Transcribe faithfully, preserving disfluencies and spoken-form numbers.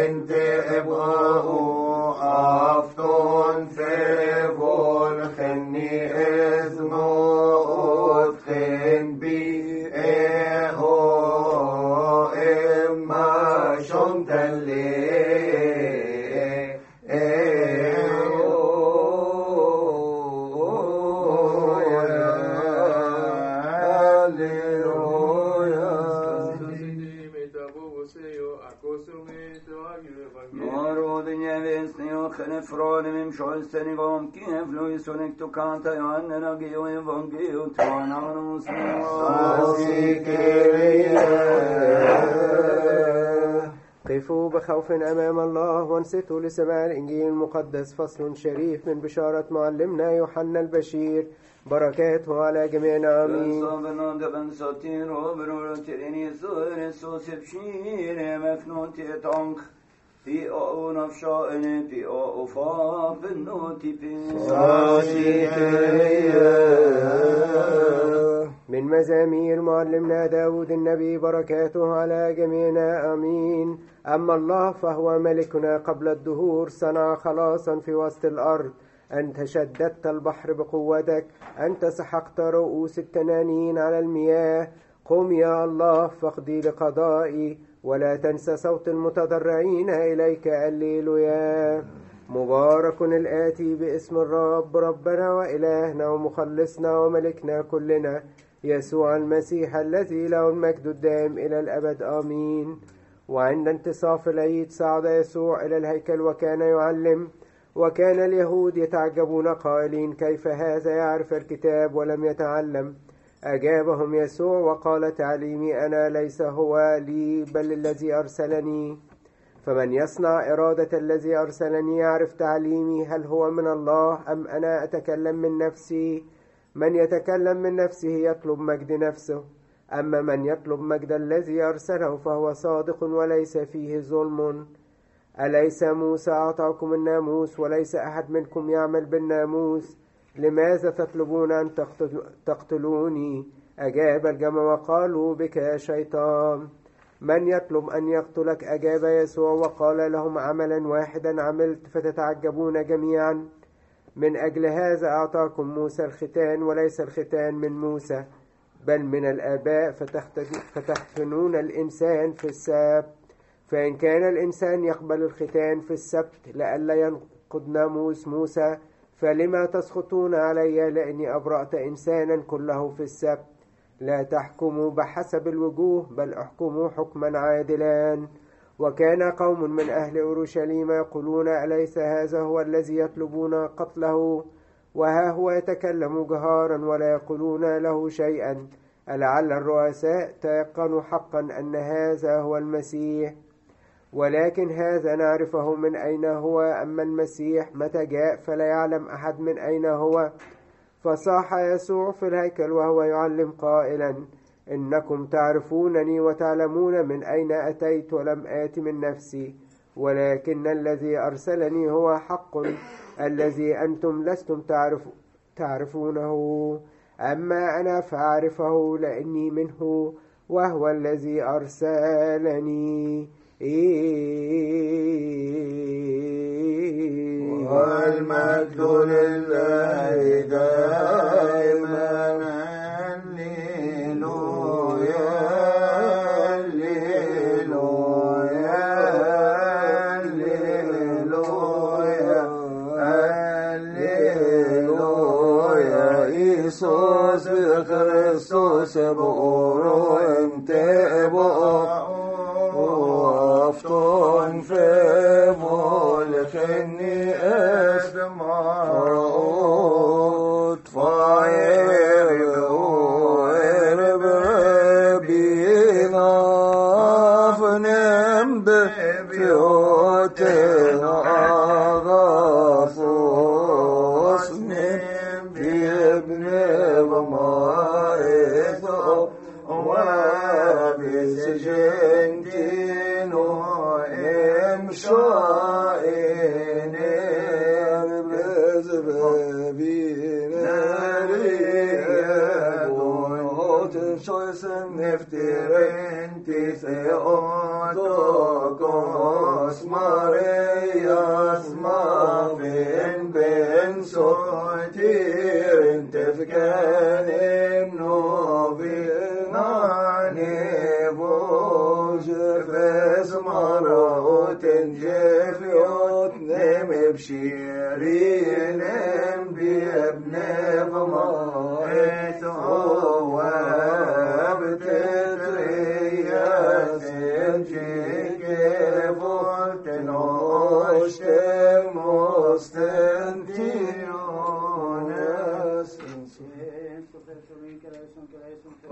انت ابغاه افتون فيفول خني ازموت خن بي اهو اما شمت اللي Från min själsten igång kiev Louis och nekto kanta jag anna geo evangelium twana oss قفوا بخوف أمام الله وانصتوا لسماع الإنجيل المقدس. فصل شريف من بشارة معلمنا يوحنا البشير بركاته على جميعنا آمين. في أو نفشائن في أو فاف النوتي في من مزامير معلمنا داود النبي بركاته على جميعنا آمين. أما الله فهو ملكنا قبل الدهور صنع خلاصا في وسط الأرض. أنت شددت البحر بقوتك، أنت سحقت رؤوس التنانين على المياه. قم يا الله فاقضي لقضائي ولا تنسى صوت المتضرعين إليك. الليلويا. مبارك الآتي باسم الرب ربنا وإلهنا ومخلصنا وملكنا كلنا يسوع المسيح الذي له المجد الدائم إلى الأبد آمين. وعند انتصاف العيد صعد يسوع إلى الهيكل وكان يعلم، وكان اليهود يتعجبون قائلين كيف هذا يعرف الكتاب ولم يتعلم. أجابهم يسوع وقال تعليمي أنا ليس هو لي بل الذي أرسلني. فمن يصنع إرادة الذي أرسلني يعرف تعليمي هل هو من الله أم أنا أتكلم من نفسي. من يتكلم من نفسه يطلب مجد نفسه، أما من يطلب مجد الذي أرسله فهو صادق وليس فيه ظلم. أليس موسى أعطاكم الناموس وليس أحد منكم يعمل بالناموس؟ لماذا تطلبون أن تقتلوني؟ أجاب الجمع وقالوا بك يا شيطان من يطلب أن يقتلك؟ أجاب يسوع وقال لهم عملا واحدا عملت فتتعجبون جميعا. من أجل هذا أعطاكم موسى الختان، وليس الختان من موسى بل من الآباء، فتختنون الإنسان في السبت. فإن كان الإنسان يقبل الختان في السبت لئلا ينقض ناموس موسى، فلما تسخطون علي لأني أبرأت إنسانا كله في السبت؟ لا تحكموا بحسب الوجوه بل احكموا حكما عادلا. وكان قوم من أهل أورشليم يقولون أليس هذا هو الذي يطلبون قتله؟ وها هو يتكلم جهارا ولا يقولون له شيئا. ألعل الرؤساء تيقنوا حقا أن هذا هو المسيح؟ ولكن هذا نعرفه من أين هو، أما المسيح متى جاء فلا يعلم أحد من أين هو. فصاح يسوع في الهيكل وهو يعلم قائلا إنكم تعرفونني وتعلمون من أين أتيت، ولم آت من نفسي ولكن الذي أرسلني هو حق، الذي أنتم لستم تعرف تعرفونه، أما أنا فأعرفه لأني منه وهو الذي أرسلني. والمجد لله دائما. هللويا هللويا هللويا هللويا. إيسوس بخريستوس بقولوا انت بقى أفتون في ملكني أسمعت فاير ويربربينا فنم بفيوتنا أغافوس نم بابن بمائثو وبسجنتينو امشائن بزبابين ريابون شويسن نفترين تثيوتو كوسما يسمع بين بين صوتير تفكان نوبيناني بوج فز مرات جفيوت نم بشيرين بابن بمائت هو بتتريا سنجيك بولتن عشت مستنتيونس